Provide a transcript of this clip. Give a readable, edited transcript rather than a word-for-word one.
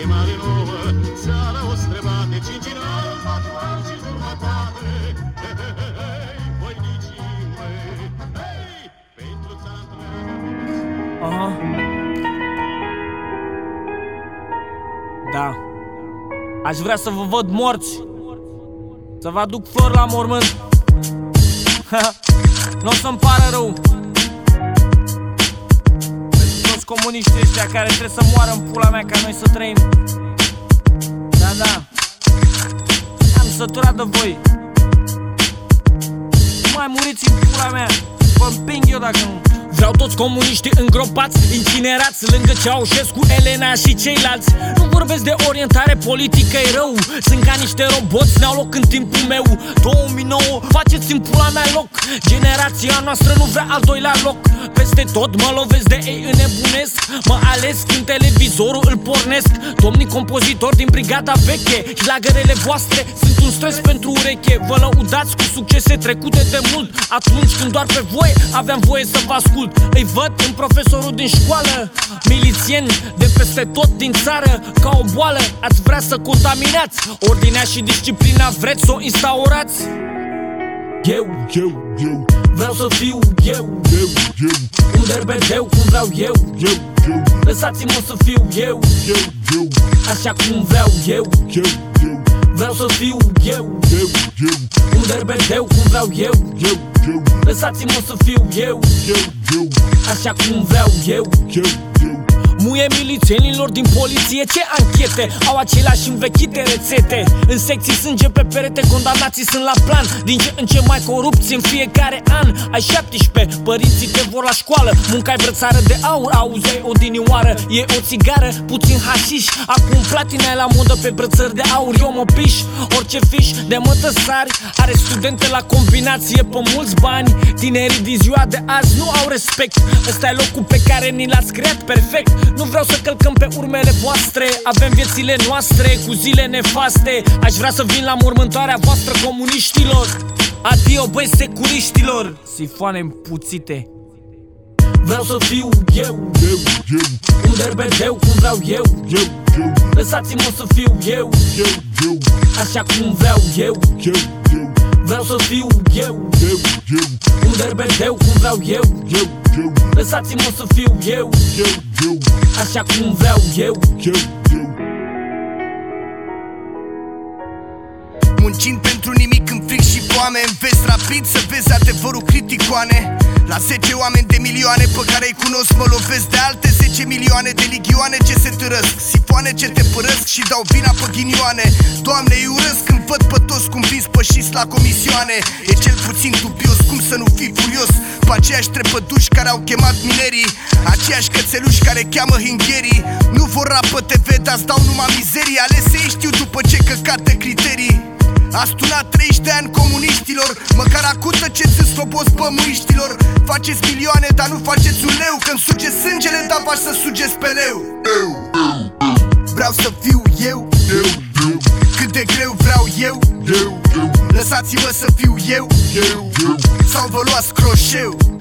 chemare nouă, seara o străbate, cincinarul 4 ani și jumătate. Voinicii mei, pentru țara întreagă. Da. Aș vrea să vă văd morți, să vă aduc flori la mormânt. Nu o să-mi pară rău pentru toți comuniștii ăștia care trebuie să moară în pula mea ca noi să trăim. Da. Am săturat de voi. Nu mai muriți în pula mea. Vă împing eu dacă nu. Vreau toți comuniștii îngropați, incinerați lângă Ceaușescu, Elena și ceilalți. Nu vorbesc de orientare politică, e rău. Sunt ca niște roboți, n-au loc în timpul meu. 2009, faceți în pula mea loc. Generația noastră nu vrea al doilea loc. Peste tot mă lovesc de ei, înnebunesc. Mă ales când televizorul îl pornesc. Domnii compozitori din brigada veche, șlagărele voastre sunt un stres pentru ureche. Vă lăudați cu succese trecute de mult, atunci când doar pe voi aveam voie să vă ascult. Îi văd în profesorul din școală, milițieni de peste tot din țară. Ca o boală ați vrea să contaminați ordinea și disciplina, vreți să o instaurați. Eu vreau să fiu eu, un derbedeu cum vreau eu. Lăsați-mă să fiu eu, așa cum vreau eu. Vreau să fiu eu, un derbedeu cum vreau eu. Lăsați-mă să fiu eu, așa cum vreau eu. Muie milițienilor din poliție, ce anchete? Au aceleași învechite rețete. În secții sânge pe perete, condamnații sunt la plan. Din ce în ce mai corupți în fiecare an. Ai 17, părinții te vor la școală. Munca-i brățară de aur, auzi odinioară. E o țigară, puțin hașiș. Acum platina e la modă pe brățări de aur. Eu mă piș, orice fiș de mătăsari are studente la combinație pe mulți bani. Tinerii din ziua de azi nu au respect. Ăsta e locul pe care ni l-ați creat perfect. Nu vreau să călcăm pe urmele voastre. Avem viețile noastre cu zile nefaste. Aș vrea să vin la mormântarea voastră, comuniștilor. Adio, băi, securiștilor. Sifoane împuțite. Vreau să fiu eu, un derbedeu cum vreau eu. Lăsați-mă să fiu eu, așa cum vreau eu. Vreau să fiu eu, un derbedeu cum vreau eu. Lăsați-mă să fiu eu, așa cum vreau eu. Muncind pentru nimic în fric și foame, înveți rapid să vezi adevărul criticoane. La 10 oameni de milioane pe care îi cunosc mă lovesc de alte 10 milioane de ligioane ce se târăsc, sifoane ce te părăsc și dau vina pe ghinioane. Doamne, îi urăsc când văd pe toți cum vin spășiți la comisioane. E cel puțin dubios, cum să nu fii furios pe aceiași trepăduși care au chemat minerii, aceiași cățeluși care cheamă hingherii. Nu vor rap pe TV, dar-ți dau numai mizerii. Alesei știu după ce căcat de criterii. A stunat 30 de ani comuniștilor, măcar acută ce-ți slobos pămâiștilor. Faceți milioane, dar nu faceți un leu. Când sugeți sângele, dar faci să sugeți pe leu. Vreau să fiu eu, cât de greu vreau eu. Lăsați-mă să fiu eu, sau vă luați croșeu.